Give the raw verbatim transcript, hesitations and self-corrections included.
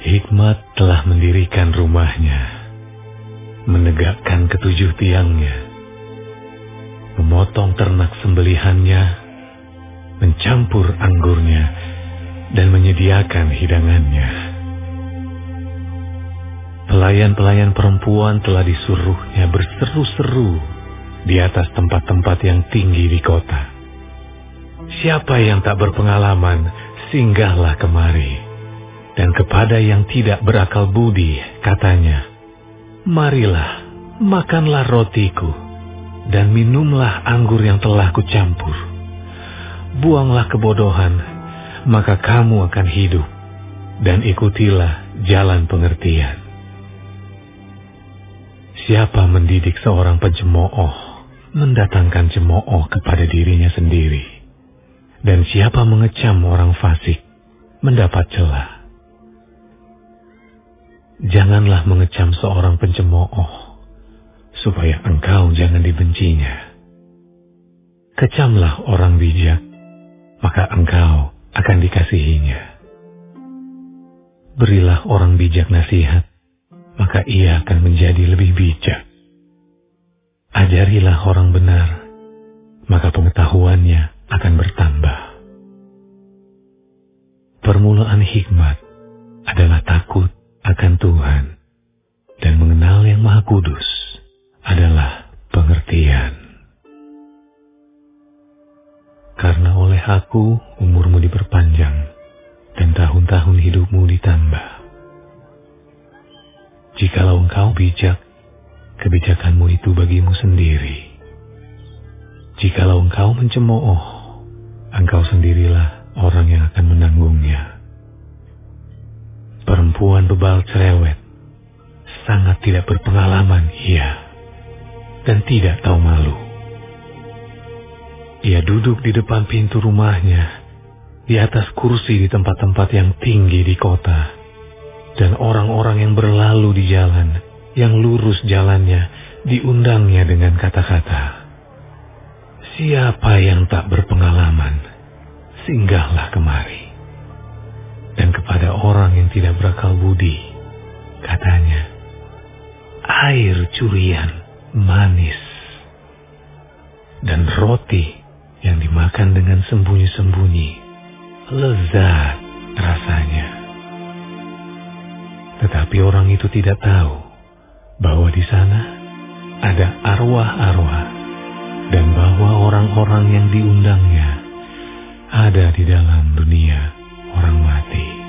Hikmat telah mendirikan rumahnya, menegakkan ketujuh tiangnya, memotong ternak sembelihannya, mencampur anggurnya, dan menyediakan hidangannya. Pelayan-pelayan perempuan telah disuruhnya berseru-seru di atas tempat-tempat yang tinggi di kota. Siapa yang tak berpengalaman, singgahlah kemari. Dan kepada yang tidak berakal budi, katanya, marilah, makanlah rotiku, dan minumlah anggur yang telah kucampur. Buanglah kebodohan, maka kamu akan hidup, dan ikutilah jalan pengertian. Siapa mendidik seorang pencemooh, mendatangkan cemooh kepada dirinya sendiri. Dan siapa mengecam orang fasik, mendapat celah. Janganlah mengecam seorang pencemooh, supaya engkau jangan dibencinya. Kecamlah orang bijak, maka engkau akan dikasihinya. Berilah orang bijak nasihat, maka ia akan menjadi lebih bijak. Ajarilah orang benar, maka pengetahuannya akan bertambah. Permulaan hikmat adalah takut akan Tuhan, dan mengenal yang Maha Kudus adalah pengertian. Karena oleh aku umurmu diperpanjang, dan tahun-tahun hidupmu ditambah. Jikalau engkau bijak, kebijakanmu itu bagimu sendiri. Jikalau engkau mencemooh, engkau sendirilah orang yang akan menanggungnya. Perempuan bebal cerewet, sangat tidak berpengalaman ia, dan tidak tahu malu. Ia duduk di depan pintu rumahnya, di atas kursi di tempat-tempat yang tinggi di kota, dan orang-orang yang berlalu di jalan, yang lurus jalannya, diundangnya dengan kata-kata, siapa yang tak berpengalaman, singgahlah kemari. Dan kepada orang yang tidak berakal budi, katanya, air curian manis, dan roti yang dimakan dengan sembunyi-sembunyi, lezat rasanya. Tetapi orang itu tidak tahu bahwa di sana ada arwah-arwah, dan bahwa orang-orang yang diundangnya ada di dalam dunia orang mati.